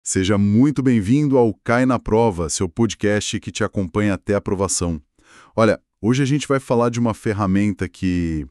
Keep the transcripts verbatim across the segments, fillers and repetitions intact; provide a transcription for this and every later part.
Seja muito bem-vindo ao Cai na Prova, seu podcast que te acompanha até a aprovação. Olha, hoje a gente vai falar de uma ferramenta que,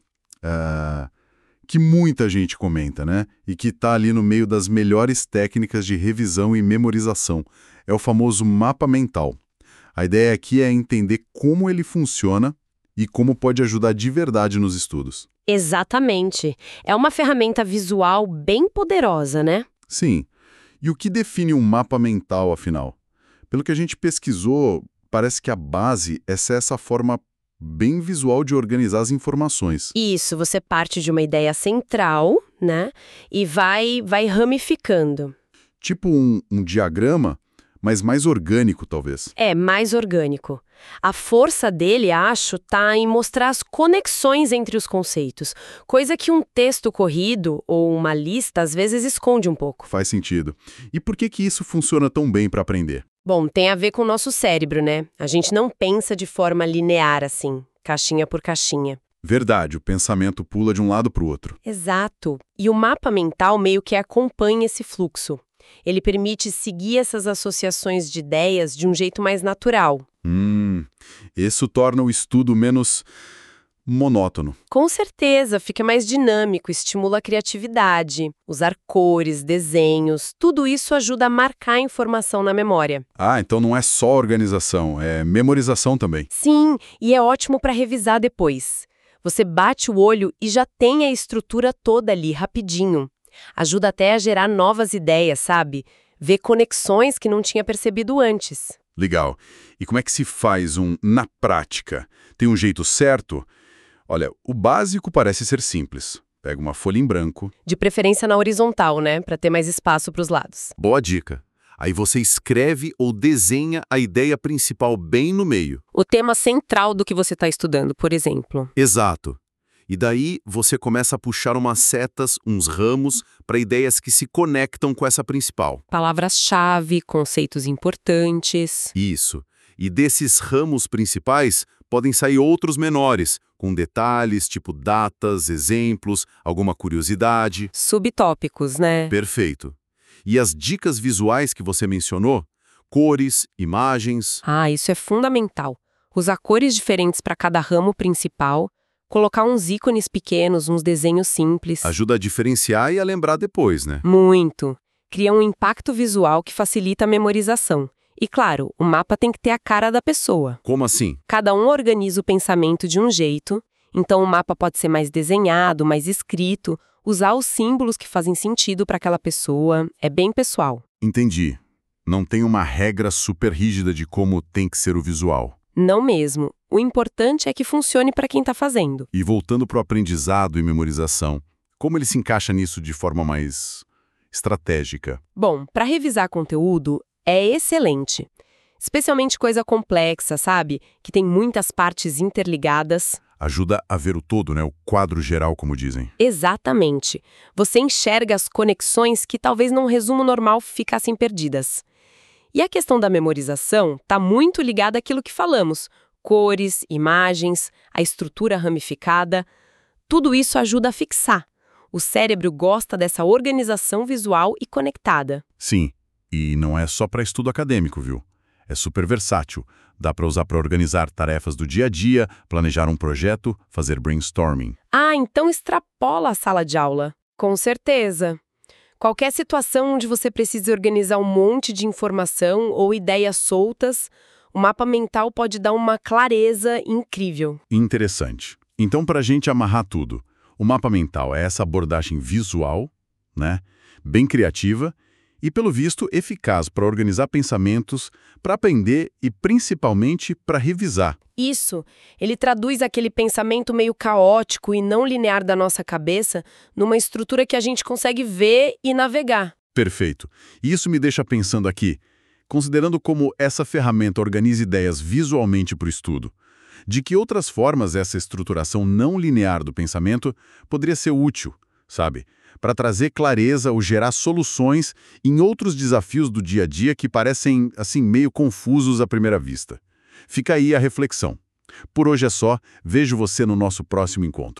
ah, que muita gente comenta, né? E que está ali no meio das melhores técnicas de revisão e memorização. É o famoso mapa mental. A ideia aqui é entender como ele funciona e como pode ajudar de verdade nos estudos. Exatamente. É uma ferramenta visual bem poderosa, né? Sim. E o que define um mapa mental, afinal? Pelo que a gente pesquisou, parece que a base é ser essa forma bem visual de organizar as informações. Isso, você parte de uma ideia central, né? E vai, vai ramificando. Tipo um, um diagrama, mas mais orgânico, talvez. É, mais orgânico. A força dele, acho, tá em mostrar as conexões entre os conceitos, coisa que um texto corrido ou uma lista às vezes esconde um pouco. Faz sentido. E por que que isso funciona tão bem para aprender? Bom, tem a ver com o nosso cérebro, né? A gente não pensa de forma linear assim, caixinha por caixinha. Verdade, o pensamento pula de um lado para o outro. Exato. E o mapa mental meio que acompanha esse fluxo. Ele permite seguir essas associações de ideias de um jeito mais natural. Hum, isso torna o estudo menos monótono. Com certeza, fica mais dinâmico, estimula a criatividade. Usar cores, desenhos, tudo isso ajuda a marcar a informação na memória. Ah, então não é só organização, é memorização também. Sim, e é ótimo para revisar depois. Você bate o olho e já tem a estrutura toda ali, rapidinho. Ajuda até a gerar novas ideias, sabe? Ver conexões que não tinha percebido antes. Legal. E como é que se faz um na prática? Tem um jeito certo? Olha, o básico parece ser simples. Pega uma folha em branco. De preferência na horizontal, né? Para ter mais espaço para os lados. Boa dica. Aí você escreve ou desenha a ideia principal bem no meio. O tema central do que você está estudando, por exemplo. Exato. E daí você começa a puxar umas setas, uns ramos, para ideias que se conectam com essa principal. Palavras-chave, conceitos importantes. Isso. E desses ramos principais podem sair outros menores, com detalhes tipo datas, exemplos, alguma curiosidade. Subtópicos, né? Perfeito. E as dicas visuais que você mencionou? Cores, imagens. Ah, isso é fundamental. Usar cores diferentes para cada ramo principal. Colocar uns ícones pequenos, uns desenhos simples. Ajuda a diferenciar e a lembrar depois, né? Muito. Cria um impacto visual que facilita a memorização. E claro, o mapa tem que ter a cara da pessoa. Como assim? Cada um organiza o pensamento de um jeito, então o mapa pode ser mais desenhado, mais escrito, usar os símbolos que fazem sentido para aquela pessoa, é bem pessoal. Entendi. Não tem uma regra super rígida de como tem que ser o visual. Não mesmo. O importante é que funcione para quem está fazendo. E voltando para o aprendizado e memorização, como ele se encaixa nisso de forma mais estratégica? Bom, para revisar conteúdo, é excelente. Especialmente coisa complexa, sabe? Que tem muitas partes interligadas. Ajuda a ver o todo, né? O quadro geral, como dizem. Exatamente. Você enxerga as conexões que talvez num resumo normal ficassem perdidas. E a questão da memorização está muito ligada àquilo que falamos. Cores, imagens, a estrutura ramificada. Tudo isso ajuda a fixar. O cérebro gosta dessa organização visual e conectada. Sim, e não é só para estudo acadêmico, viu? É super versátil. Dá para usar para organizar tarefas do dia a dia, planejar um projeto, fazer brainstorming. Ah, então extrapola a sala de aula. Com certeza. Qualquer situação onde você precise organizar um monte de informação ou ideias soltas, o mapa mental pode dar uma clareza incrível. Interessante. Então, para a gente amarrar tudo, o mapa mental é essa abordagem visual, né? Bem criativa e, pelo visto, eficaz para organizar pensamentos, para aprender e, principalmente, para revisar. Isso, ele traduz aquele pensamento meio caótico e não linear da nossa cabeça numa estrutura que a gente consegue ver e navegar. Perfeito. E isso me deixa pensando aqui, considerando como essa ferramenta organiza ideias visualmente para o estudo, de que outras formas essa estruturação não linear do pensamento poderia ser útil, sabe? Para trazer clareza ou gerar soluções em outros desafios do dia a dia que parecem, assim, meio confusos à primeira vista. Fica aí a reflexão. Por hoje é só, vejo você no nosso próximo encontro.